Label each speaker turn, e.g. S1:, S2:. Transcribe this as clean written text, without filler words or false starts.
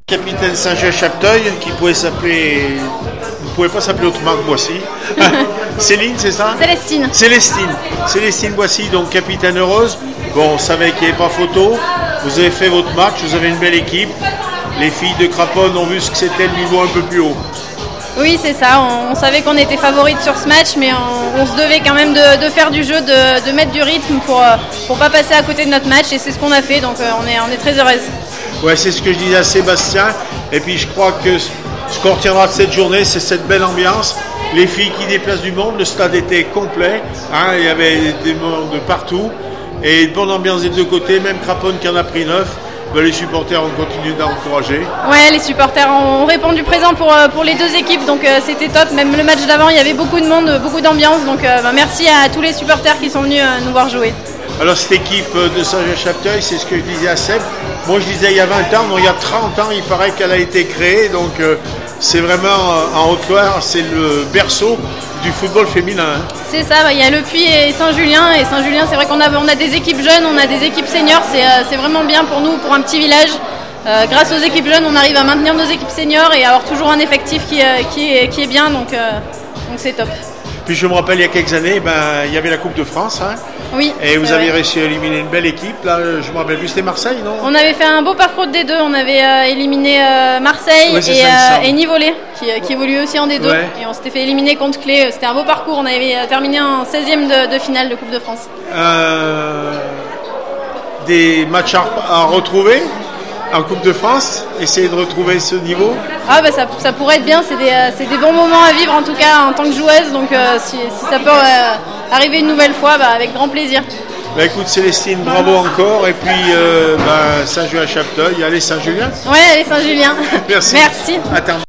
S1: Capitaine Saint-Gilles-Chapteuil, qui pouvait s'appeler, ne pouvait pas s'appeler autrement que Boissy. Céline, c'est ça?
S2: Célestine.
S1: Célestine Boissy, donc capitaine heureuse. Bon, on savait qu'il n'y avait pas photo. Vous avez fait votre match, vous avez une belle équipe. Les filles de Craponne ont vu ce que c'était le niveau un peu plus haut.
S2: Oui, c'est ça. On savait qu'on était favorites sur ce match, mais on se devait quand même de faire du jeu, de mettre du rythme pour pas passer à côté de notre match. Et c'est ce qu'on a fait, donc on est très heureuse.
S1: Ouais, c'est ce que je disais à Sébastien. Et puis je crois que ce qu'on retiendra de cette journée, c'est cette belle ambiance. Les filles qui déplacent du monde, le stade était complet. Hein, il y avait des monde de partout. Et une bonne ambiance des deux côtés, même Craponne qui en a pris 9. Ben, les supporters ont continué d'encourager.
S2: Ouais, les supporters ont répondu présent pour les deux équipes, donc c'était top. Même le match d'avant, il y avait beaucoup de monde, beaucoup d'ambiance. Donc merci à tous les supporters qui sont venus nous voir jouer.
S1: Alors cette équipe de Saint-Gilles-Chapteuil, c'est ce que je disais à Seb. Moi je disais il y a 20 ans, non il y a 30 ans, il paraît qu'elle a été créée. Donc c'est vraiment en Haute-Loire, c'est le berceau du football féminin. Hein.
S2: C'est ça, il y a Le Puy et Saint-Julien. Et Saint-Julien, c'est vrai qu'on a des équipes jeunes, on a des équipes seniors. C'est vraiment bien pour nous, pour un petit village. Grâce aux équipes jeunes, on arrive à maintenir nos équipes seniors et avoir toujours un effectif qui est bien. Donc c'est top.
S1: Puis je me rappelle il y a quelques années, il y avait la Coupe de France. Hein.
S2: Oui.
S1: Et vous avez réussi à éliminer une belle équipe. Là, je me rappelle plus, c'était Marseille, non?
S2: On avait fait un beau parcours de D2. On avait éliminé Marseille et Nivolé, qui évolue aussi en D2. Ouais. Et on s'était fait éliminer contre Clé. C'était un beau parcours. On avait terminé en 16e de finale de Coupe de France.
S1: Des matchs à retrouver en Coupe de France, essayer de retrouver ce niveau?
S2: Ah ça pourrait être bien, c'est des bons moments à vivre en tout cas en tant que joueuse, donc si ça peut arriver une nouvelle fois, avec grand plaisir.
S1: Écoute Célestine, bravo encore, et puis Saint-Julien-Chapteuil, allez Saint-Julien.
S2: Ouais, allez Saint-Julien.
S1: Merci.
S2: Merci.
S1: Attends.